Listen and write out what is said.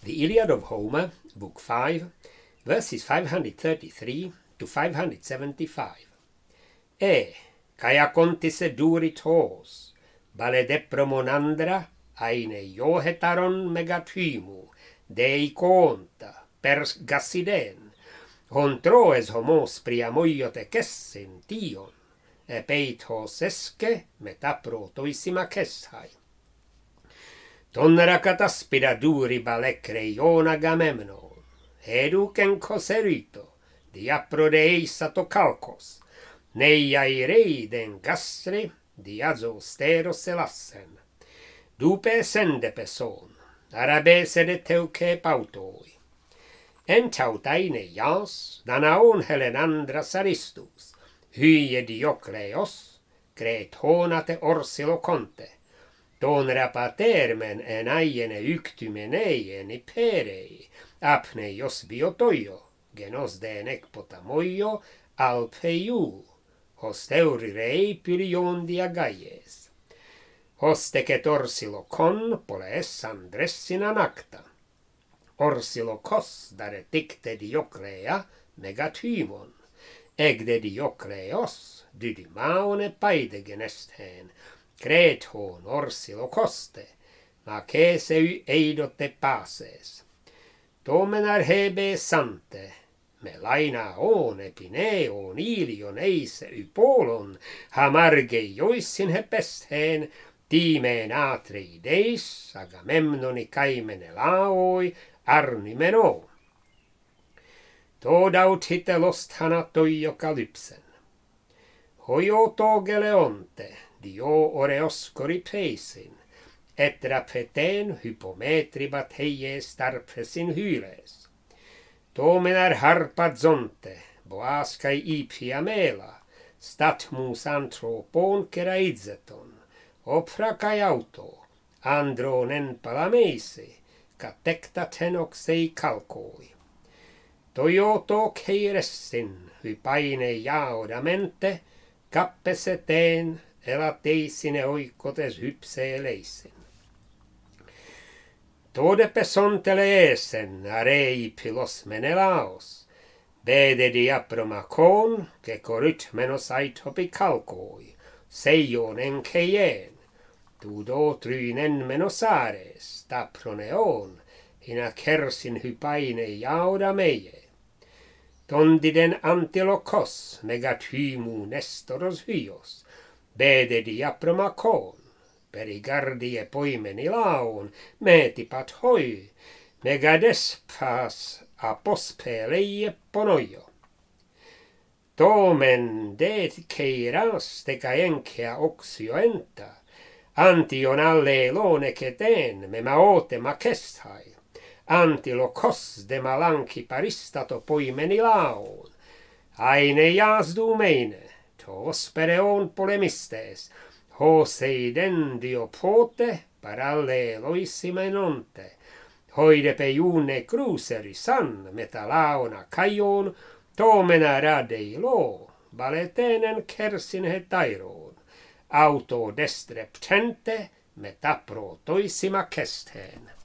The Iliad of Homer, Book 5, verses 533 to 575. Kai acontisse durit hos, baledepro aine johetaron megathymu, dei conta, per gassiden, hon troes homos priamoiote kessin tion, peit hos eske metapro toissima keshai. Tonnera kataspida duri balecre ion Agamemnon, educen coserito, diapro de eisato calcos, neiai reiden gastre, diazo stero selassen. Dupe sende person, arabese de teuce pautoi. Entautaine jas, danaon Helenandras Aristus, hye Diocleos, cret honate orsilo conte, tonera patermen en aiene yktymeneien perei, apneios biotoio, genos den ekpotamoio, alpeiu, hosteuri rei pylion diagaies. Hosteket orsilo con poles andressin anacta. Orsilo kos dare dicte Dioclea megathymon, egde Diocleos dydimaone paide genesthen, crethon orsilo koste, macese eidote pases. Tomenar hebe sante, melaina on epineon ilion eise ypolon, hamarge joissin hepesthen, timen atreideis, Agamemnoni kaimene laoi, arnimeno. Todaut hitelost hanatoio kalypsen. Hoioto geleonte, dio oreoscori peisin, et rapeten hypometribat heies tarpesin hyles. Tomenar harpat zonte, boaskai ipia mela, statmus anthropon keraidzeton, oprakai auto, andronen palameisi, catectaten oxei calcoi. Toioto keiressin, hypaine jaudamente, cappeseteen, elateisine oikotes hypseeleisin. Todepe sonteleesen arei pilos menelaos, bede diapromacon, que corytmenos aitopi calcoi, seion enkeien, tudo trynen menosares, taproneon, hina kersin hypaine jauda meie. Tondiden antilokos megathymu nestoros hyos, bede diapromacon, perigardie poimeni laon, metipat hoi, megadespas apospeleie ponoio. Tomen det keiras tecaenkea oxioenta, antion alle lone keten memaote makesthai, antilokos de malanki paristato poimeni laon, aine jas dumeine, tos pereon polemistes, hoseiden diopote paralle loisimenonte, hoide peiune cruceri san metalaona kaion, tomena radei lo, baletenen kersin hetairon, auto destreptente metapro toisima kesthen.